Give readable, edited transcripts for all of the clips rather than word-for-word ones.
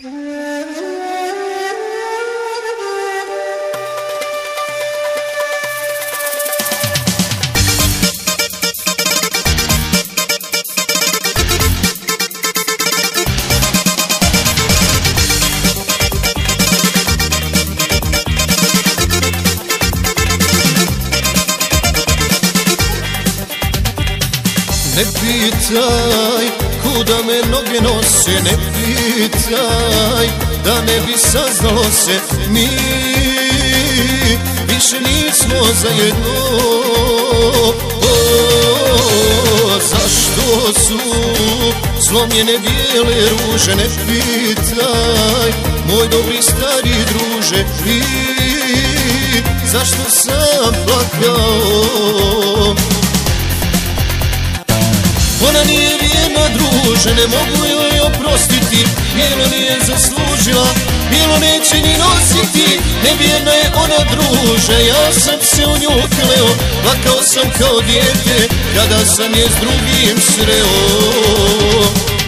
Ne pitaj kuda me noge nose, ne pitaj da ne bi saznalo se. Mi više nismo zajedno. Zašto su slomljene bijele ruže? Ne pitaj moj dobri stari druže. I zašto sam plakao? Ona nije vjerna druže, ne mogu joj oprostiti. Bijelo nije zaslužila, bijelo neće ni nositi. Nevjerna je ona druže, ja sam se u nju kleo. Plakao sam kao dijete kada sam je s drugim sreo.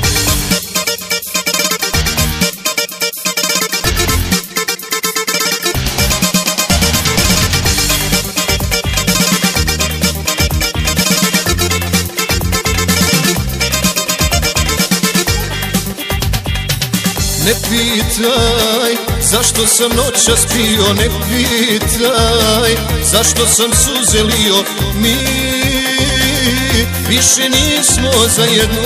Ne pitaj zašto sam noćas pio, ne pitaj zašto sam suze lio. Mi više nismo zajedno.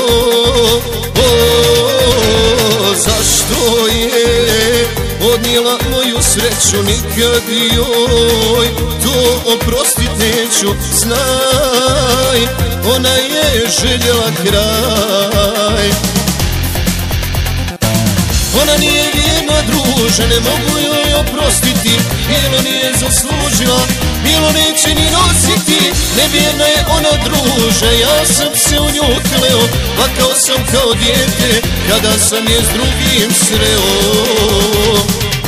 Zašto je odnijela moju sreću? Nikad joj to oprostit neću. Znaj, ona je željela kraj. Ona nije vjerna druže, ne mogu joj oprostiti. Bijelo nije zaslužila, bijelo neće ni nositi. Nevjerna je ona druže, ja sam se u nju kleo. Plakao sam kao dijete kada sam je s drugim sreo.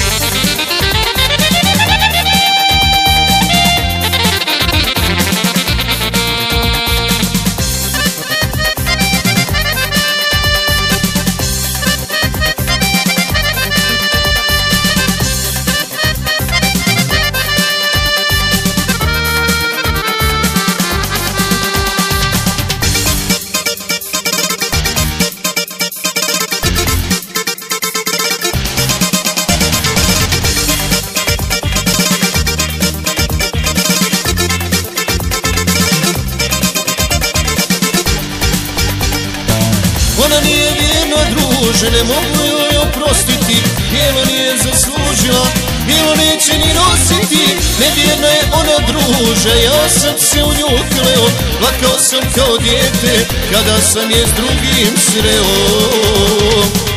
Ona nije vjerna druže, ne mogu joj oprostiti. Bijelo nije zaslužila, bijelo neće ni nositi. Nevjerna je ona druže, ja sam se u nju kleo. Plakao sam kao dijete kada sam je s drugim sreo.